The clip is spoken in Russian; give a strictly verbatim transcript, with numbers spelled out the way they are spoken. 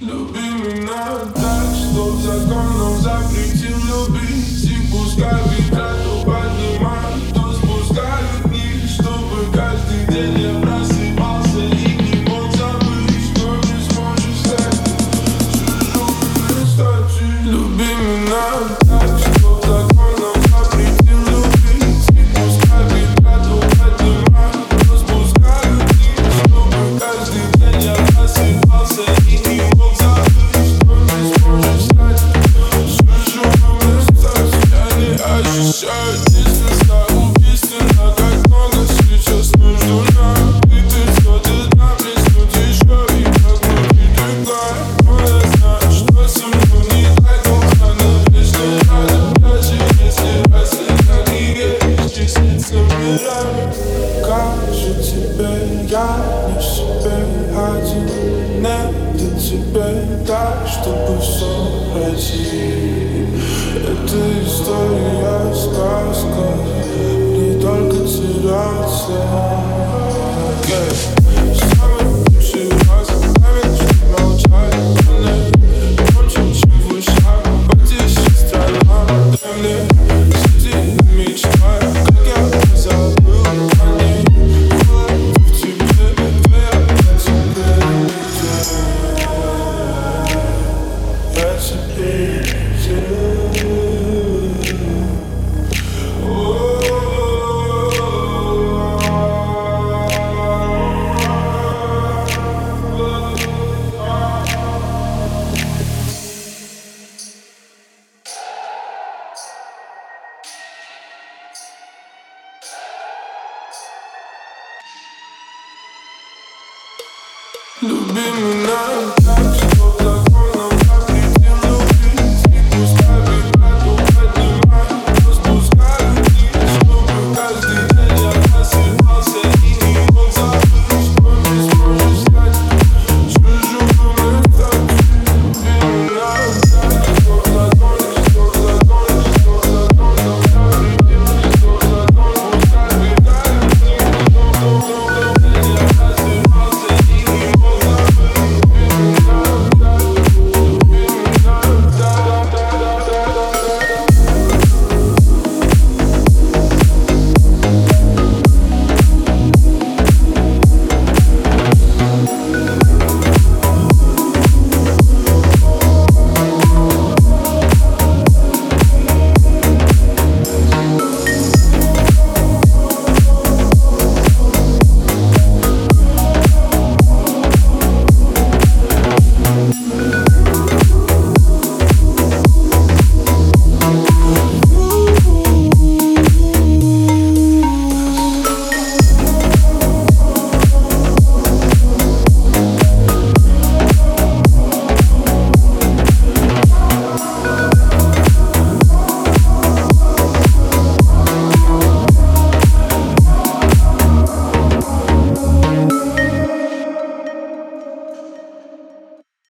Люби меня так, что закон нам запретил любить. И пускай ветра то поднимают, то спускают вниз, чтобы каждый день я просыпался и не мог забыть, что не сможешь стать чужой стати. Люби меня так, что закон нам запретил любить. И пускай ветра то поднимают, то спускают вниз, чтобы каждый день я просыпался и не мог забыть, что не сможешь стать чужой стати. Я не ощущаю дистанса, убийственно, как много сейчас между нами. И ты все должна блеснуть еще и как мы прибегаем. Но я знаю, что со мной не так, но она вечно рядом. Даже если раз это не есть, числится мирами. Как же теперь я не в себе один? Нет, тебе так, чтобы все пройти. Это история, сказка, не только теряться. Yeah.